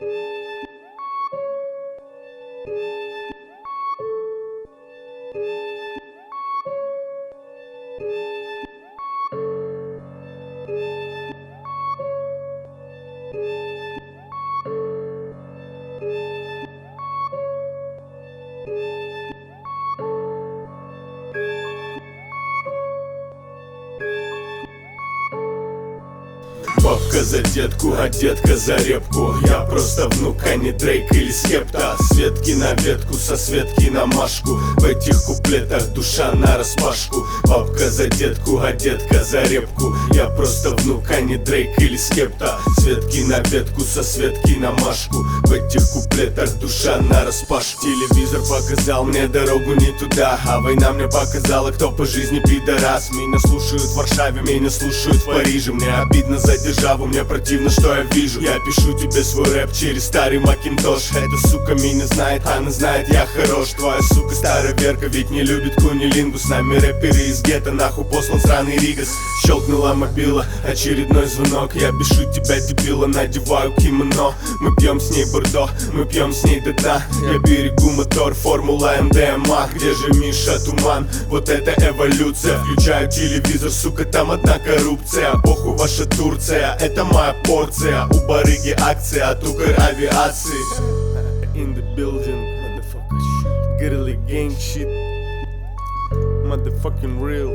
Бабка за детку, а детка за репку. Я просто внук, а не Дрейк или Скепта. Светки на ветку, со Светки на Машку. В этих куплетах душа нараспашку. Бабка за детку, а детка за репку. Я просто внук, а не Дрейк или Скепта. Светки на ветку, со Светки на Машку. В этих куплетах душа нараспашку. Телевизор показал мне дорогу не туда, а война мне показала, кто по жизни пидорас. Меня слушают в Варшаве, меня слушают в Париже. Мне обидно за державу, мне противно, что я вижу. Я пишу тебе свой рэп через старый Макинтош. Эта сука меня знает, она знает, я хорош. Твоя сука старая Верка, ведь не любит кунилингу. С нами рэперы из гетто, нахуй послан сраный Ригас. Щелкнула мобила, очередной звонок. Я пишу тебя, дебила, надеваю кимоно. Мы пьем с ней бордо, мы пьем с ней до дна. Я берегу мотор, формула МДМА. Где же Миша Туман? Вот это эволюция. Включаю телевизор, сука, там одна коррупция. Похуй ваша Турция, это моя порция. У барыги акция от Укр-авиации. In the building, motherfucker. Girly gang shit. Motherfucking real.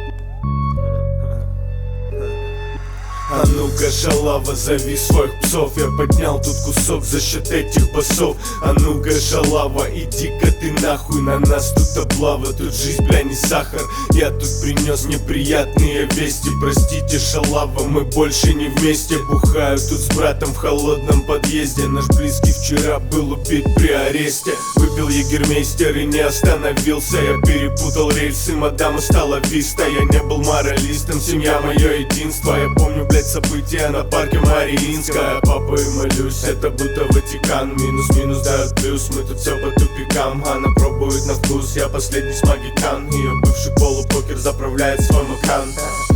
А ну-ка, шалава, зови своих псов. Я поднял тут кусок за счет этих басов. А ну-ка, шалава, иди-ка ты нахуй. На нас тут облава, тут жизнь, бля, не сахар. Я тут принес неприятные вести. Простите, шалава, мы больше не вместе. Бухаю тут с братом в холодном подъезде. Наш близкий вчера был убит при аресте. Выпил егермейстер и не остановился. Я перепутал рельсы, мадама стала виста. Я не был моралистом, семья мое единство. Я помню, блядь, события на парке Мариинская. Папа и молюсь, это будто Ватикан. Минус-минус дают плюс, мы тут все по тупикам. Она пробует на вкус, я последний с магикан. Ее бывший полупокер заправляет свой макан.